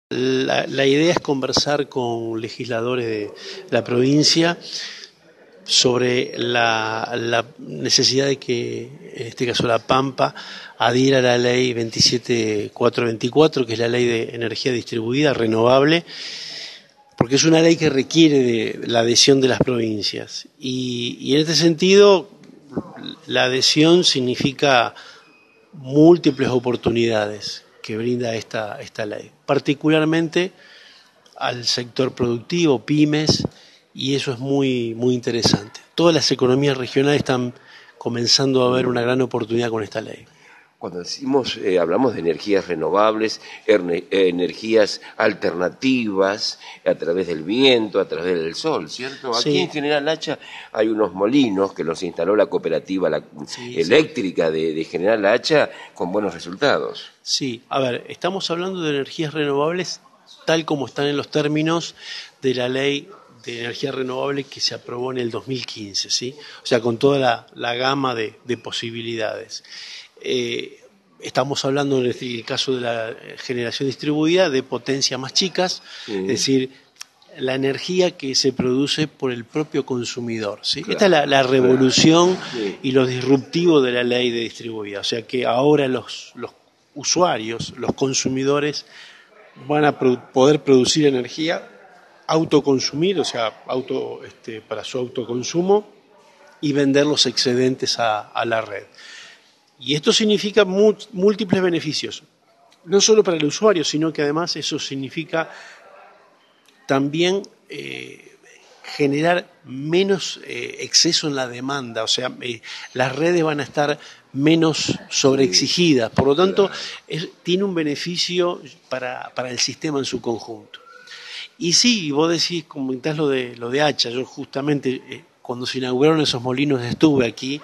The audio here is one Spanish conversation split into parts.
La idea es conversar con legisladores de la provincia sobre la necesidad de que, en este caso, La Pampa adhiera a la ley 27424, que es la ley de energía distribuida renovable, porque es una ley que requiere de la adhesión de las provincias. Y en este sentido, la adhesión significa múltiples oportunidades que brinda esta ley, particularmente al sector productivo, pymes, y eso es muy interesante. Todas las economías regionales están comenzando a ver una gran oportunidad con esta ley. Cuando decimos, hablamos de energías renovables, energías alternativas, a través del viento, a través del sol, ¿cierto? Aquí en General Hacha hay unos molinos que los instaló la cooperativa eléctrica de General Hacha con buenos resultados. Sí, a ver, estamos hablando de energías renovables tal como están en los términos de la ley de energía renovable que se aprobó en el 2015, ¿sí? O sea, con toda la gama de posibilidades. Estamos hablando, en el caso de la generación distribuida, de potencias más chicas, es decir, la energía que se produce por el propio consumidor, ¿sí? Claro, esta es la revolución y lo disruptivo de la ley de distribuida. O sea que ahora los usuarios, los consumidores, van a poder producir energía, autoconsumir, o sea, para su autoconsumo, y vender los excedentes a la red. Y esto significa múltiples beneficios, no solo para el usuario, sino que además eso significa también generar menos exceso en la demanda, o sea, las redes van a estar menos sobreexigidas, por lo tanto tiene un beneficio para el sistema en su conjunto. Y sí, vos decís, comentás lo de Hacha, yo justamente cuando se inauguraron esos molinos estuve aquí,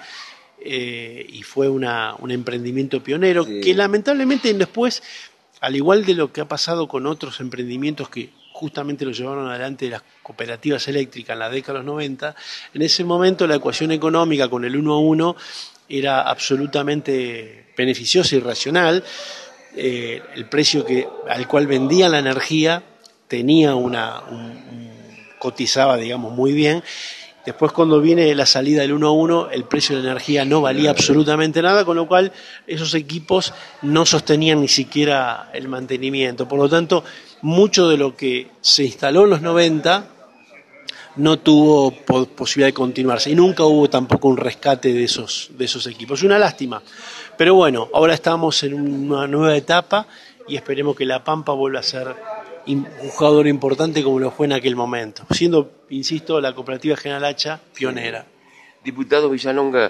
y fue un emprendimiento pionero que lamentablemente después, al igual de lo que ha pasado con otros emprendimientos que justamente lo llevaron adelante las cooperativas eléctricas en la década de los 90, en ese momento la ecuación económica con el 1 a 1 era absolutamente beneficiosa y racional. El precio al cual vendían la energía tenía cotizaba, digamos, muy bien. Después, cuando viene la salida del 1 a 1, el precio de la energía no valía absolutamente nada, con lo cual esos equipos no sostenían ni siquiera el mantenimiento. Por lo tanto, mucho de lo que se instaló en los 90 no tuvo posibilidad de continuarse y nunca hubo tampoco un rescate de esos equipos. Es una lástima. Pero bueno, ahora estamos en una nueva etapa y esperemos que La Pampa vuelva a ser un jugador importante como lo fue en aquel momento, siendo, insisto, la cooperativa General Hacha pionera. Diputado Villalonga,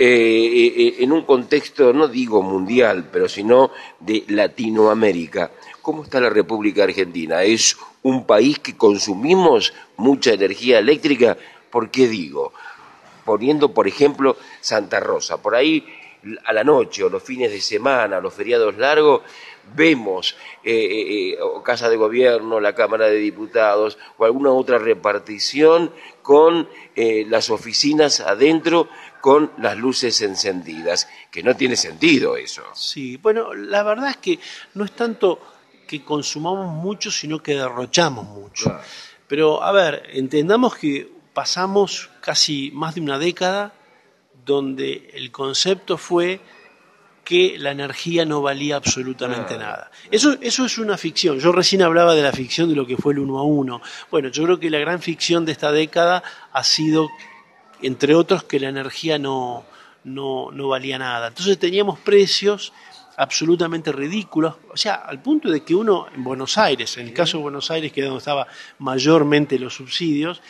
en un contexto, no digo mundial, pero sino de Latinoamérica, ¿cómo está la República Argentina? ¿Es un país que consumimos mucha energía eléctrica? ¿Por qué digo? Poniendo, por ejemplo, Santa Rosa, por ahí a la noche o los fines de semana, los feriados largos, vemos o Casa de Gobierno, la Cámara de Diputados o alguna otra repartición con las oficinas adentro con las luces encendidas, que no tiene sentido eso. Sí, bueno, la verdad es que no es tanto que consumamos mucho, sino que derrochamos mucho. Claro. Pero, a ver, entendamos que pasamos casi más de una década donde el concepto fue que la energía no valía absolutamente nada. Eso es una ficción. Yo recién hablaba de la ficción de lo que fue el 1 a 1. Bueno, yo creo que la gran ficción de esta década ha sido, entre otros, que la energía no valía nada. Entonces teníamos precios absolutamente ridículos, o sea, al punto de que uno en Buenos Aires, en el caso de Buenos Aires, que es donde estaban mayormente los subsidios,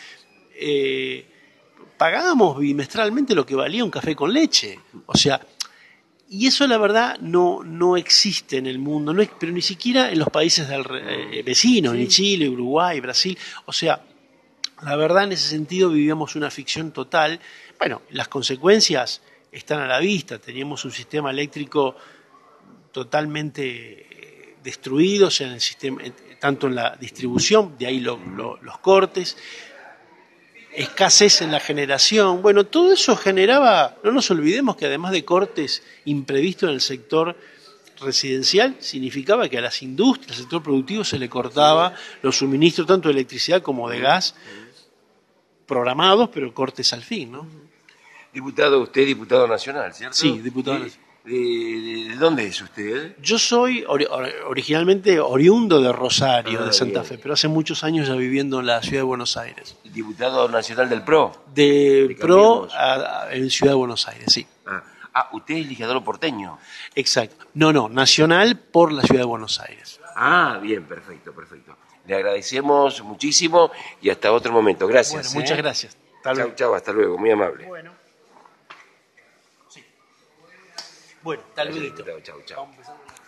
pagábamos bimestralmente lo que valía un café con leche. O sea, y eso la verdad no existe en el mundo, pero ni siquiera en los países vecinos, ni Chile, Uruguay, Brasil. O sea, la verdad en ese sentido vivíamos una ficción total. Bueno, las consecuencias están a la vista. Teníamos un sistema eléctrico totalmente destruido, o sea, en el sistema, tanto en la distribución, de ahí los cortes, escasez en la generación. Bueno, todo eso generaba, no nos olvidemos que además de cortes imprevistos en el sector residencial significaba que a las industrias, al sector productivo se le cortaba los suministros tanto de electricidad como de gas programados, pero cortes al fin, ¿no? Diputado, usted es diputado nacional, ¿cierto? Sí, diputado nacional. ¿De dónde es usted? Yo soy originalmente oriundo de Rosario, de Santa Bien. Fe, pero hace muchos años ya viviendo en la ciudad de Buenos Aires. Diputado nacional del PRO. De PRO Cambiemos. en Ciudad de Buenos Aires, sí. Usted es legislador porteño. Exacto. No, nacional por la Ciudad de Buenos Aires. Bien, perfecto. Le agradecemos muchísimo y hasta otro momento. Gracias. Bueno, muchas gracias. Hasta luego. Chau, hasta luego, muy amable. Bueno. Sí. Bueno, tal vez. Chau.